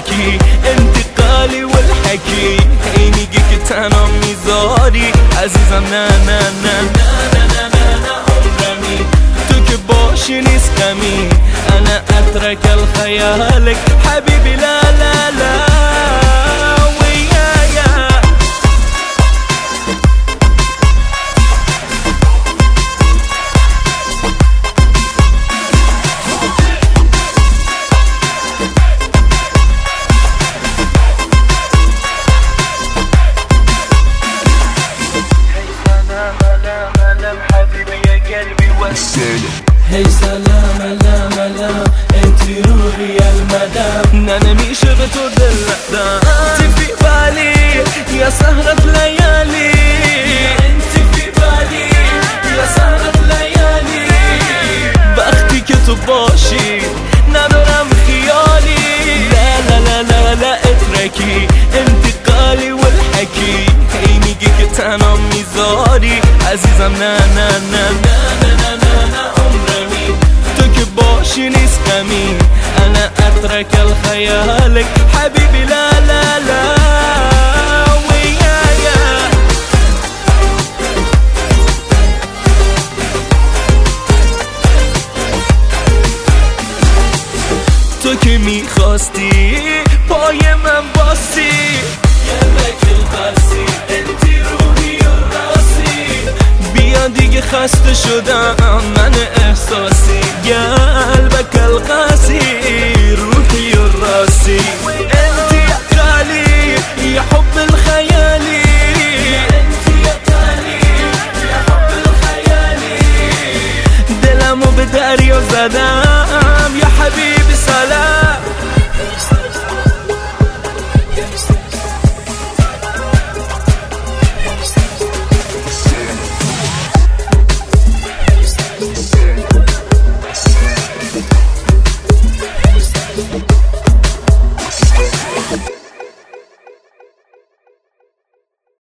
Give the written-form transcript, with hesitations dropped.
اترکی انتقالی والحکی هی میگی که تنها میذاری عزیزم نه نه نه نه نه نه نه عمرمی تو که باشی نیست غمی انا اترك الخيالك حبيبي لا لا لا هی سلام لا ملام انتي روحي يا المدام انا نمیشه به تو دل ندم انتي في بالي يا سهرة ليالي انتي في بالي يا سهرة ليالي وقتی که تو باشی ندارم خیالی لا لا لا لا لا اترکی انتقالی والحکی هی میگی که تنها میذاری عزیزم نه نه نه نه نه نه نه عمرمی تو که باشی نیست غمی انا اترك الخيالك حبيبي لا لا لا ويايا تو که میخواستی پای من باسی قلبك القاسي انتي روحي الراسي بیا دیگه خسته شدم من احساسی قلبك القاسي روحي الراسي انتي يا غالي يا حب الخيالي انتي يا غالي يا حب الخيالي دلمو به دریا زدم